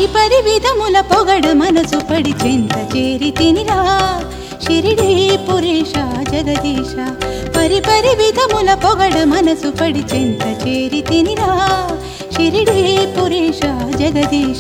పరిపరి విధముల పొగడ మనసు పడి చెంత చేరి తినిరా షిరిడీ పురేష జగదీశ పరిపరి విధముల పొగడ మనసు పడి చెంత చేరి తినిరా షిరిడీ పురేష జగదీశ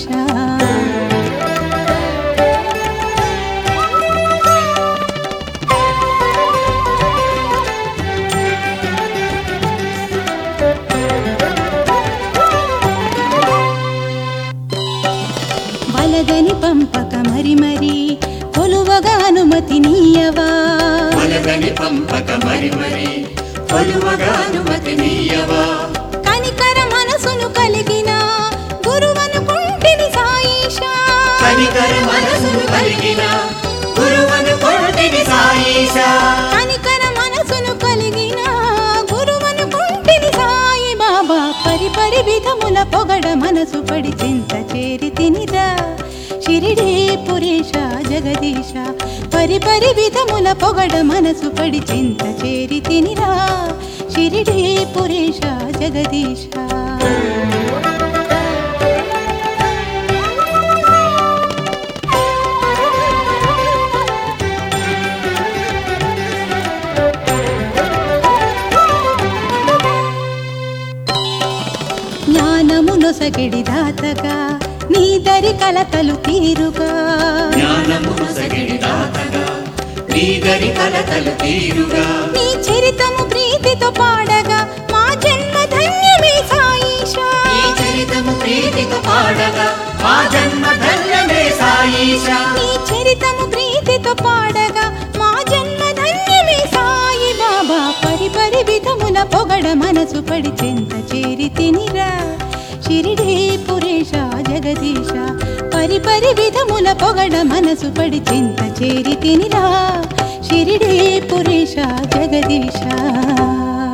వలదని పంపక మరి మరి కొలువగా అనుమతి నీయవా వలదని పంపక మరి మరి కొలువగా అనుమతి నీయవా కనికర మనసును కలిగిన గురువనుకుంటిని సాయిషా కనికర మనసును కలిగిన గురువనుకుంటిని సాయిషా కనికర మనసును కలిగిన గురువనుకుంటిని సాయి బాబా పరిపరి విధముల పొగడ మనసు పడి చింత చేరి తినిరా షిరిడీ పురేష జగదీశ పరిపరి విధముల పొగడ మనసు పడి చింత చేరి తినిరా షిరిడీ పురేష జగదీశ జ్ఞానమునొసగిడి దాతగా నీ దరి కలతలు తీరుగా జ్ఞానమునొసగిడి దాతగా నీ దరి కలతలు తీరుగా నీ చరితము ప్రీతితో పాడగా మా జన్మ ధన్యమే సాయిషా నీ చరితము ప్రీతితో పాడగా మా జన్మ ధన్యమే సాయిషా నీ చరితము ప్రీతితో పాడగా మా జన్మ ధన్యమే సాయి బాబా పరిపరి విధముల పొగడ మనసు పడి చెంత చేరి తినిరా షిరిడీ పురేష జగదీశ పరిపరి విధముల పొగడ మనసు పడి చింత చేరి తినిరా షిరిడీ పురేష జగదీశ